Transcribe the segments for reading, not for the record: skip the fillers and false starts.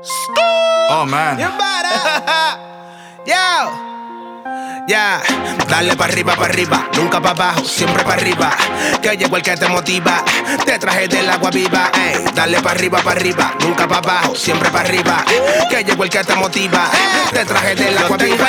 Oh man. Yo, yeah. Dale pa' arriba, nunca pa' abajo, siempre pa' arriba. Que llegó el que te motiva, te traje del agua viva. Ey, dale pa' arriba, nunca pa' abajo, siempre pa' arriba. Que llegó el que te motiva, te traje del agua viva.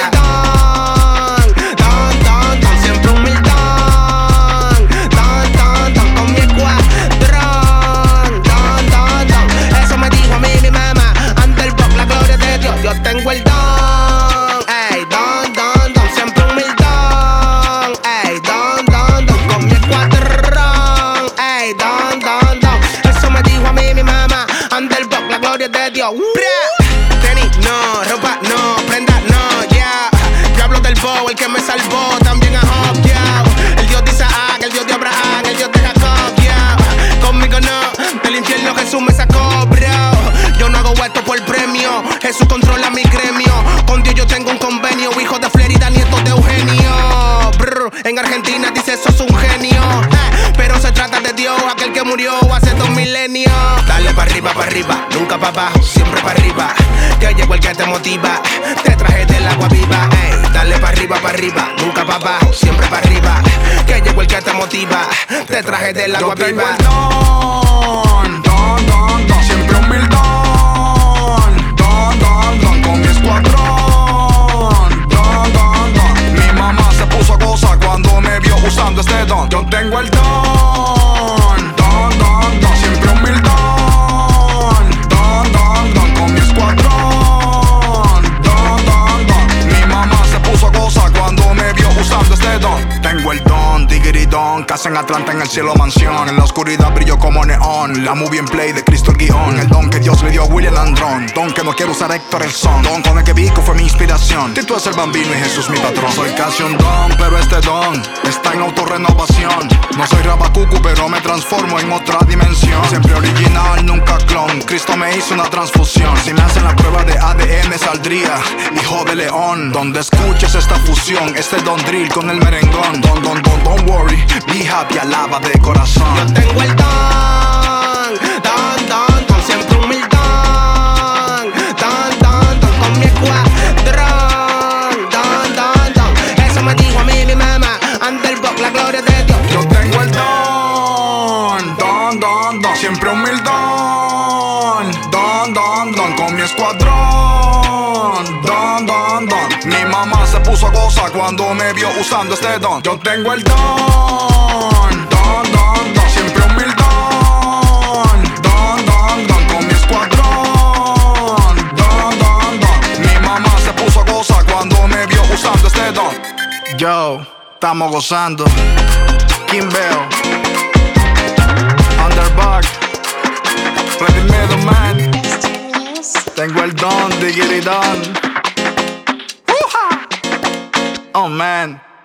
Don, siempre humildón. Don, con mi escuadrón. Don. Eso me dijo a mí mi mamá, ante el pop, la gloria de Dios. Yo tengo el don. Ey, don, siempre humildón. Ey, don, con mi escuadrón. Ey, don. Eso me dijo a mí mi mamá, ante el pop, la gloria de Dios. Tenis no, ropa no, prenda no, yeah. Yo hablo del bow, el que me salvó, también a Job, yeah. El Dios de Isaac, el Dios de Abraham, el Dios de Jacob, yeah. Conmigo no, del infierno Jesús me sacó, bro. Yo no hago esto por premio, Jesús controla mi gremio. Con Dios yo tengo un convenio, hijo de Florida, nieto de Eugenio. Brr, en Argentina dice sos un genio, pero se trata de Dios, aquel que murió hace 2 milenios. Dale pa' arriba, nunca pa' abajo, siempre pa' arriba. Que llegó el que te motiva, te traje del agua viva. Ey, dale pa' arriba, nunca pa' abajo, siempre pa' arriba. Que llegó el que te motiva, te traje del agua Yo tengo viva. el don, siempre humildón. Don, con mi escuadrón. Don. Mi mamá se puso a gozar cuando me vio usando este don. Yo tengo el don, siempre humildón. Don, con mi escuadrón. Don. Mi mamá se puso a gozar cuando me vio usando este don. Tengo el don, digiridón, casa en Atlanta, en el cielo mansión. En la oscuridad brillo como neón, la movie en play de Cristo el guión. El don que Dios le dio a William Landrón. Don que no quiero usar Héctor el son. Don con el que Vico fue mi inspiración. Tito es el bambino y Jesús mi patrón. Soy casi un don, pero este don está en autorrenovación. No soy Rabacucu, pero me transformo en otra dimensión. Siempre original, nunca clon. Cristo me hizo una transfusión. Si me hacen la prueba de ADN saldría hijo de león. Donde escuches esta fusión, este don drill con el merengón. Don't worry, be happy, alaba de corazón. Yo tengo el don, siempre humildón. Don, con mi escuadrón. Don. Eso me dijo a mí mi mamá, ante el pop, la gloria de Dios. Yo tengo el don, siempre humildón. Don, con mi escuadrón. Don. Mi mamá se puso a gozar cuando me vio usando este don. Yo tengo el don, siempre humildón. Don, con mi escuadrón. Don. Mi mamá se puso a gozar cuando me vio usando este don. Yo, estamos gozando. Kimbell, Underbug, Freddy Middleman. Tengo el don, diggity don. Oh man.